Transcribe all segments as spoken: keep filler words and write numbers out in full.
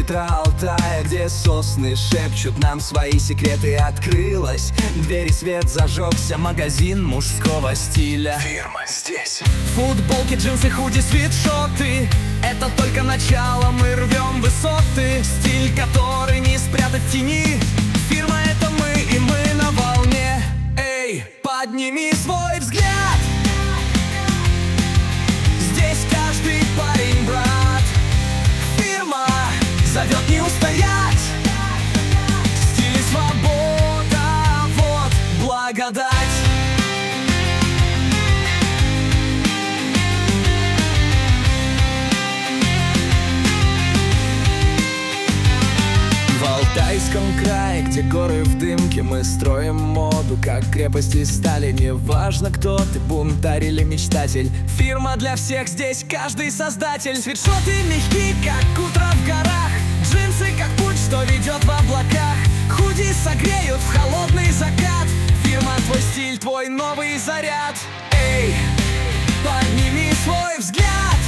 центра Алтая, где сосны шепчут нам свои секреты, открылась дверь и свет зажегся, магазин мужского стиля. Фирма здесь. Футболки, джинсы, худи, свитшоты — это только начало, мы рвем высоты. Стиль, который не спрятать в тени. Фирма — это мы, и мы на волне. Эй, подними свой взгляд. Здесь каждый парень брат. Фирма зовет не устоять. Стиль и свобода, вот благодать. В Алтайском крае, где горы в дымке, мы строим моду, как крепости стали. Неважно, кто ты, бунтарь или мечтатель, фирма для всех здесь, каждый создатель. Свитшоты мягкие, как утро в горах, джинсы, как путь, что ведет в облаках. Худи согреют в холодный закат. Фирма — твой стиль, твой новый заряд. Эй, подними свой взгляд.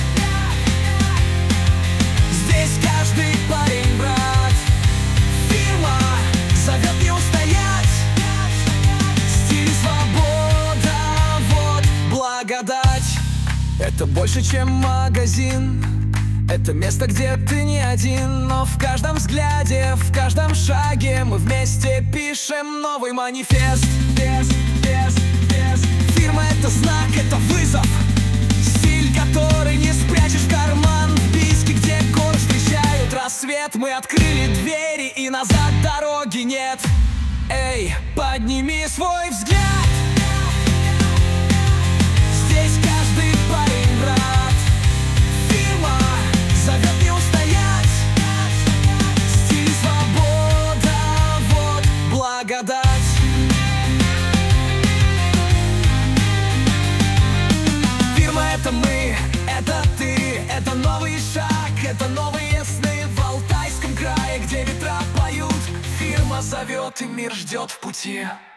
Здесь каждый парень брат. Зовет не устоять. Стиль и свобода, вот благодать. Это больше, чем магазин. Это место, где ты не один. Но в каждом взгляде, в каждом шаге мы вместе пишем новый манифест. Без, без, без. Фирма — это знак, это вызов. Стиль, который не спрячешь в карман. В Бийске, где горы встречают рассвет, мы открыли двери, и назад дороги нет. Эй, подними свой взгляд. Здесь каждый парень брат. Фирма зовет не устоять. Стиль и свобода, вот благодать. Фирма — это мы, это ты, это новый шаг, это новые сны в Алтайском крае, где ветра поют. Фирма зовет, и мир ждет в пути.